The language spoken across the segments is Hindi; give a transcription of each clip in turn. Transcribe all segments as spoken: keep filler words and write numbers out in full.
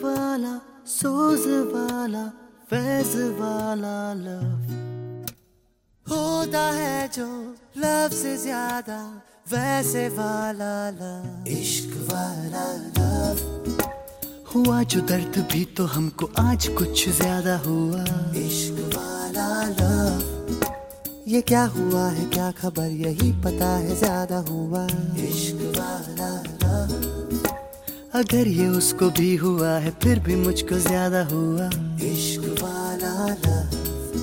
वाला, सोज वाला, फैज वाला लव होता है जो लव से ज्यादा वैसे वाला लव, इश्क वाला लव हुआ जो दर्द भी तो हमको आज कुछ ज्यादा हुआ, इश्क वाला लव ये क्या हुआ है क्या खबर यही पता है ज्यादा हुआ, इश्क वाला लव अगर ये उसको भी हुआ है फिर भी मुझको ज्यादा हुआ, इश्क वाला लव।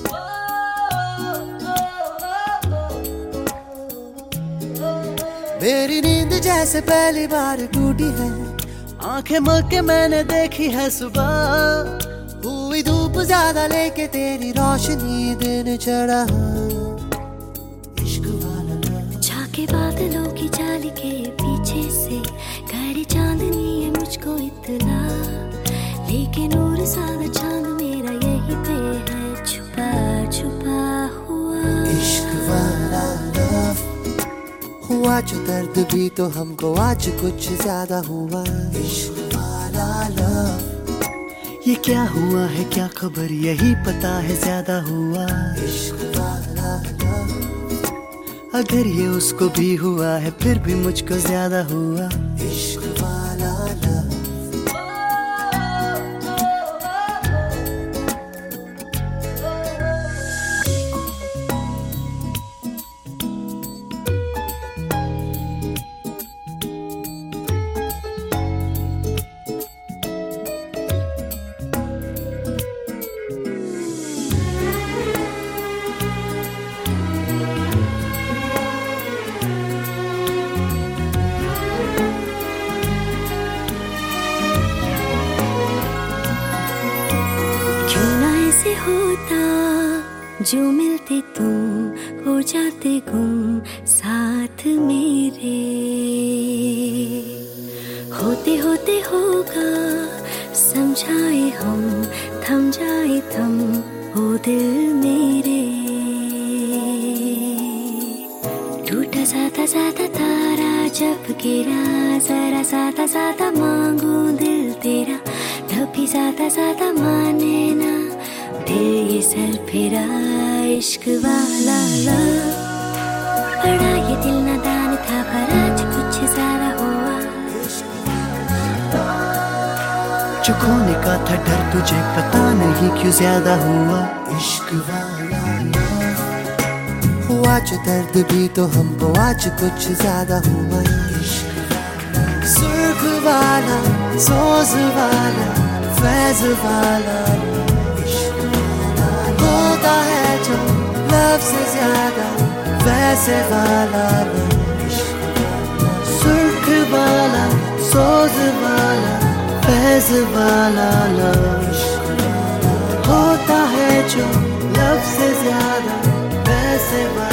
मेरी नींद जैसे पहली बार टूटी है, आंखें मल के मैंने देखी है सुबह, हुई धूप ज्यादा लेके तेरी रोशनी दिन चढ़ा, इश्क वाला लव। झाके बादलों की जाली के पीछे से गहरी चांदनी है मुझको इतना, लेकिन नूर सादा चांद मेरा यही पे है छुपा छुपा हुआ, इश्क वाला लव हुआ जो दर्द भी तो हमको आज कुछ ज्यादा हुआ, इश्क वाला लव ये क्या हुआ है क्या खबर यही पता है ज्यादा हुआ, इश्क वाला लव अगर ये उसको भी हुआ है फिर भी मुझको ज्यादा हुआ, इश्क वाला लव। ऐसे होता जो मिलते तुम हो जाते गुम साथ मेरे, होते होते होगा समझाए हम थम जाए थम हो दिल मेरे, टूटा ज्यादा ज्यादा तारा जब गिरा जरा ज्यादा ज्यादा मांगू दिल तेरा, तभी ज्यादा ज्यादा माने ना दिल ये सर फिरा, इश्क वाला लव बड़ा ये दिल नादान था पर आज कुछ ज्यादा हुआ, जो खोने का था डर तुझे पता नहीं क्यों ज्यादा हुआ, इश्क वाला लव हुआ जो दर्द भी तो हमको आज कुछ ज्यादा हुआ, इश्क वाला सुर्ख वाला सोज वाला फैज वाला होता है जो लव से ज्यादा वैसे वाला लव, सुर्ख वाला सोज वाला फैज वाला लव होता है जो लव से ज्यादा वैसे वाला।